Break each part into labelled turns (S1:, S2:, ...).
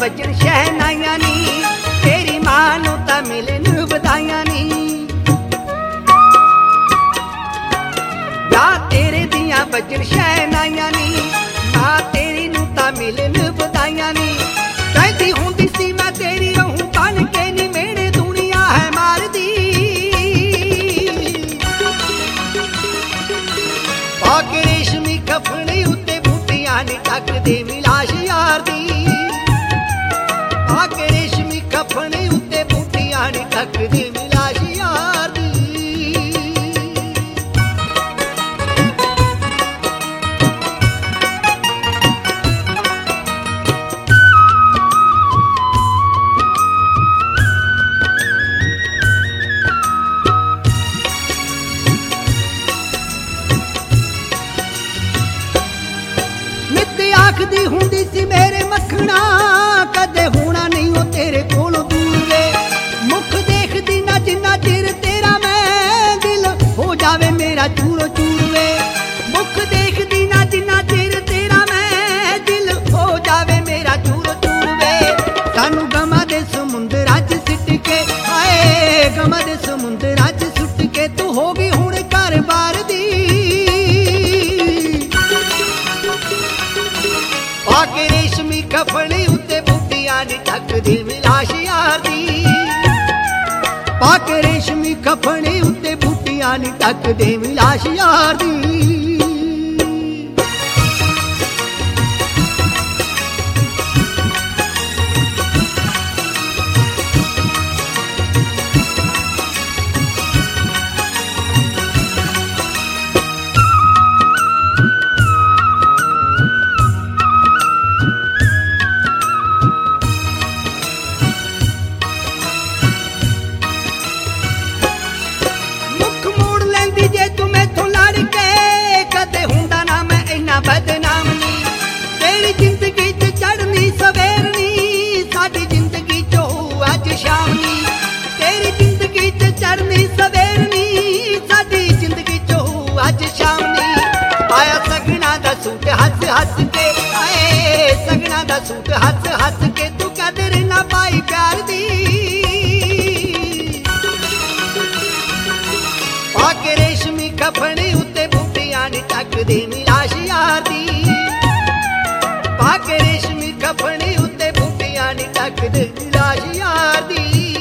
S1: ਵੱਜਣ ਸ਼ਹਿਨਾਈਆਂ ਨੀ, ਤੇਰੀ ਮਾਂ ਨੂੰ ਤਾਂ ਮਿਲਣ ਵਧਾਈਆਂ ਨੀ। ਵਿਆਹ ਤੇਰੇ ਦੀਆਂ ਵੱਜਣ ਸ਼ਹਿਨਾਈਆਂ ਨੀ, ਮਾਂ ਤੇਰੀ ਨੂੰ ਤਾਂ ਮਿਲਣ ਵਧਾਈਆਂ ਨੀ। ਕਹਿੰਦੀ ਹੁੰਦੀ ਸੀ ਮੈਂ ਤੇਰੀ ਰਹੂੰ ਬਣ ਕੇ ਨੀ, ਮੇੜੇ ਦੁਨੀਆ ਹੈ ਮਾਰਦੀ। ਪਾ ਕੇ ਰੇਸ਼ਮੀ ਕਫਨੀ ਉੱਤੇ ਬੂਟੀਆਂ ਨੀ ਟੱਕਦੇ ਮਿਲਾਸ਼ ਯਾਰ ਦੀ। ਪਾ ਕੇ ਰੇਸ਼ਮੀ ਕਫਨੀ ਉੱਤੇ ਬੂਟੀਆਂ ਨੀ ਟੱਕਦੇ ਮਿਲਾਸ਼ ਯਾਰ ਦੀ। ਆਖਦੀ ਹੁੰਦੀ ਸੀ ਮੇਰੇ ਮੱਖਣਾ, ਕਦੇ ਹੋਣਾ ਨਹੀਂ ਉਹ ਤੇਰੇ ਕੋਲੋਂ ਦੂਰ ਵੇ। ਮੁਖ ਦੇਖਦੀ ਨਾ ਜਿੰਨਾ ਚਿਰ ਤੇਰਾ ਮੈਂ, ਦਿਲ ਹੋ ਜਾਵੇ ਮੇਰਾ ਚੂਰੋ ਚੂਰ ਵੇ। ਮੁਖ ਦੇਖਦੀ ਨਾ ਜਿੰਨਾ ਚਿਰ ਤੇਰਾ ਮੈਂ, ਦਿਲ ਹੋ ਜਾਵੇ ਮੇਰਾ ਚੂਰੋ ਚੂਰ ਵੇ। ਸਾਨੂੰ ਗਮਾਂ ਦੇ ਸਮੁੰਦਰਾਂ 'ਚ ਸਿੱਟ ਕੇ, ਹਾਏ ਗਮਾਂ ਦੇ ਸਮੁੰਦਰਾਂ 'ਚ ਸੁੱਟ ਕੇ, ਤੂੰ ਹੋ ਗਈ ਹੁਣ ਘਰ ਬਾਰ ਦੀ। ਪਾ ਕੇ ਰੇਸ਼ਮੀ ਕਫਨੀ ਉੱਤੇ ਬੂਟੀਆਂ ਨੀ ਟੱਕਦੀ ਮਿਲਾਸ਼ ਯਾਰ ਦੀ। ਪਾ ਕੇ ਰੇਸ਼ਮੀ ਕਫਨੀ ਉੱਤੇ ਬੂਟੀਆਂ ਨੀ ਟੱਕਦੇ ਮਿਲਾਸ਼ ਯਾਰ ਦੀ। ਜੇ ਤੂੰ ਮੈਥੋਂ ਲੜ ਕੇ, ਕਦੇ ਹੁੰਦਾ ਨਾ ਮੈਂ ਇੰਨਾ ਬਦਨਾਮ ਨੀ। ਤੇਰੀ ਜ਼ਿੰਦਗੀ 'ਚ ਚੜ੍ਹਨੀ ਸਵੇਰਨੀ, ਸਾਡੀ ਜ਼ਿੰਦਗੀ 'ਚ ਹੋਊ ਅੱਜ ਸ਼ਾਮ ਨੀ। ਤੇਰੀ ਜ਼ਿੰਦਗੀ 'ਚ ਚੜ੍ਹਨੀ ਸਵੇਰਨੀ, ਸਾਡੀ ਜ਼ਿੰਦਗੀ 'ਚ ਹੋਊ ਅੱਜ ਸ਼ਾਮ ਨੀ। ਪਾਇਆ ਸਗਣਾ ਦਾ ਸੂਟ ਹੱਸ ਹੱਸ ਕੇ, ਆਏ ਸਗਣਾ ਦਾ ਸੂਟ ਹੱਸ ਹੱਸ ਕੇ, ਤੂੰ ਕਦਰ ਨਾ ਪਾਈ ਪਿਆਰ ਦੀ। ਪਾ ਕੇ ਰੇਸ਼ਮੀ ਕਫਨੀ ਉੱਤੇ ਬੂਟੀਆਂ ਨੀ ਟੱਕਦੀ ਮਿਲਾਸ਼ ਯਾਰ ਦੀ। ਪਾ ਕੇ ਰੇਸ਼ਮੀ ਕਫਨੀ ਉੱਤੇ ਬੂਟੀਆਂ ਨੀ ਟੱਕਦੀ ਮਿਲਾਸ਼ ਯਾਰ ਦੀ।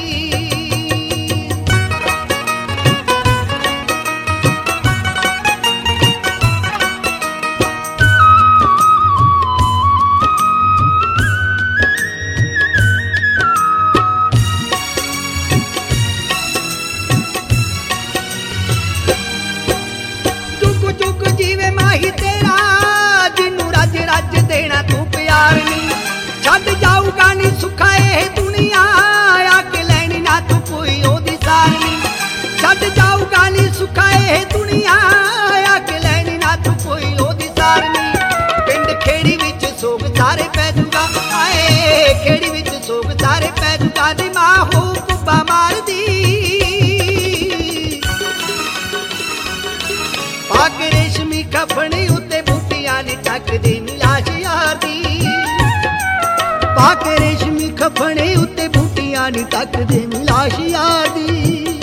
S1: ਜੀਵੇ ਮਾਹੀ ਤੇਰਾ, ਜਿਹਨੂੰ ਰੱਜ ਰੱਜ ਦੇਣਾ ਤੂੰ ਪਿਆਰ ਨੀ। ਛੱਡ ਜਾਊਗਾ ਨੀ ਸੁੱਖਾ ਇਹ ਦੁਨੀਆ, ਆ ਕੇ ਲੈਣੀ ਨਾ ਤੂੰ ਕੋਈ ਉਹਦੀ ਸਾਰ ਨੀ। ਛੱਡ ਜਾਊਗਾ ਨੀ ਸੁੱਖਾ ਇਹ ਦੁਨੀਆ, ਆ ਕੇ ਲੈਣੀ ਨਾ ਤੂੰ ਕੋਈ ਉਹਦੀ ਸਾਰ ਨੀ। ਪਿੰਡ ਖੇੜੀ ਵਿੱਚ ਸੋਗ ਸਾਰੇ ਪੈ ਜੂਗਾ, ਆਏ ਖੇੜੀ ਵਿੱਚ ਸੋਗ ਸਾਰੇ ਪੈ ਜੂਗਾ, ਨੀ ਮਾਂ ਹੋ ਕੁੱਬਾ ਮਾਰਦੀ। ਪਾ ਕੇ ਰੇਸ਼ਮੀ ਕਫਨੀ ਉੱਤੇ ਬੂਟੀਆਂ ਨੀ ਟੱਕਦੀ ਮਿਲਾਸ਼ ਯਾਰ ਦੀ। ਪਾ ਕੇ ਰੇਸ਼ਮੀ ਕਫਨੀ ਉੱਤੇ ਬੂਟੀਆਂ ਨੀ ਟੱਕਦੀ ਮਿਲਾਸ਼ ਯਾਰ ਦੀ।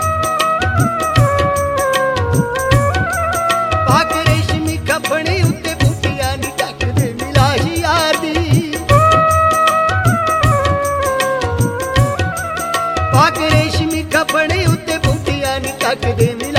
S1: ਪਾ ਕੇ ਰੇਸ਼ਮੀ ਕਫਨੀ ਉੱਤੇ ਬੂਟੀਆਂ ਨੀ ਟੱਕਦੀ ਮਿਲਾਸ਼ ਯਾਰ ਦੀ। ਪਾ ਕੇ ਰੇਸ਼ਮੀ ਕਫਨੀ ਉੱਤੇ ਬੂਟੀਆਂ ਨੀ ਟੱਕਦੀ